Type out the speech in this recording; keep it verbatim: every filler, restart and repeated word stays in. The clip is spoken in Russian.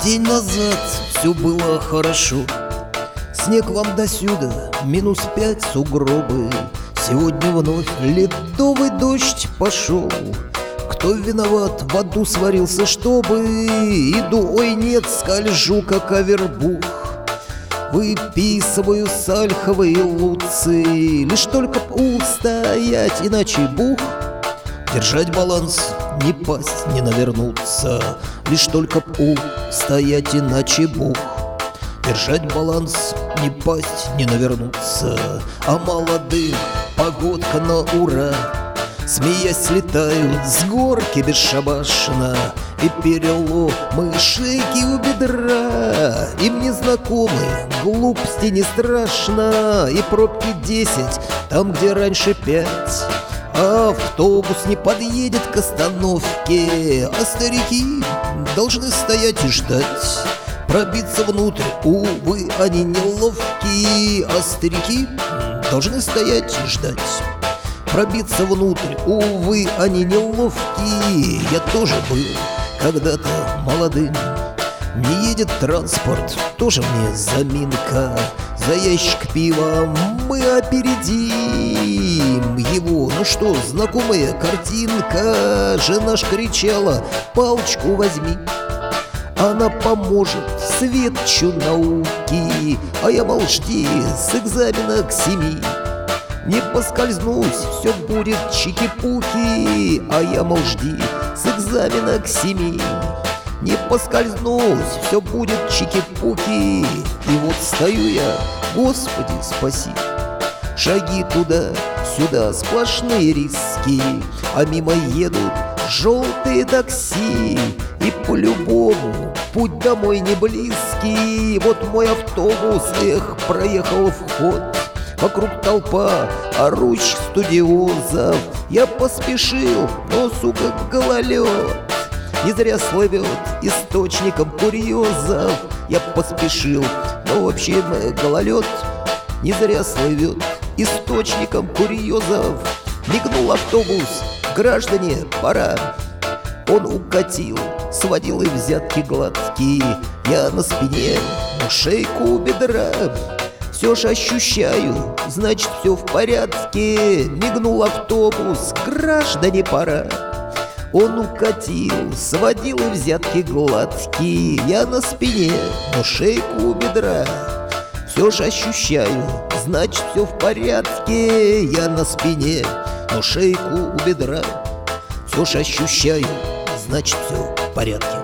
День назад все было хорошо. Снег вам досюда, минус пять сугробы. Сегодня вновь ледовый дождь пошел. Кто виноват, в аду сварился, чтобы иду, ой нет, скольжу, как авербух. Выписываю сальховые луцы, лишь только б устоять, иначе бух. Держать баланс, не пасть, не навернуться, лишь только б устоять, иначе бух. Держать баланс, не пасть, не навернуться, а молодым погодка на ура. Смеясь, слетают с горки бесшабашно, и переломы шейки у бедра. Им не знакомы, глупости не страшно, и пробки десять там, где раньше пять. Автобус не подъедет к остановке, а старики должны стоять и ждать. Пробиться внутрь, увы, они неловкие, а старики должны стоять и ждать. Пробиться внутрь, увы, они неловкие. Я тоже был когда-то молодым. Не едет транспорт, тоже мне заминка. За ящик пива мы опередим его. Ну что, знакомая картинка. Жена ж кричала: палочку возьми, она поможет светчу науки. А я, мол, жди с экзамена к семи. Не поскользнусь, все будет чики-пуки. А я, мол, жди с экзамена к семи. Не поскользнусь, все будет чики-пуки. И вот стою я, Господи, спаси. Шаги туда-сюда, сплошные риски, а мимо едут желтые такси. И по-любому путь домой не близкий. Вот мой автобус, эх, проехал вход. Вокруг толпа орущих студиозов. Я поспешил, но, сука, гололед не зря слывет источником курьезов. Я поспешил, но, в общем, гололед не зря слывет источником курьезов. Мигнул автобус, граждане, пора. Он укатил, сводил и взятки гладкие. Я на спине, но шейку у бедра. Все ж ощущаю, значит, все в порядке. Мигнул автобус, граждане, пора. Он укатил, сводил и взятки гладкие. Я на спине, но шейку у бедра. Все ж ощущаю, значит, все в порядке. Я на спине, но шейку у бедра. Все ж ощущаю, значит, все в порядке.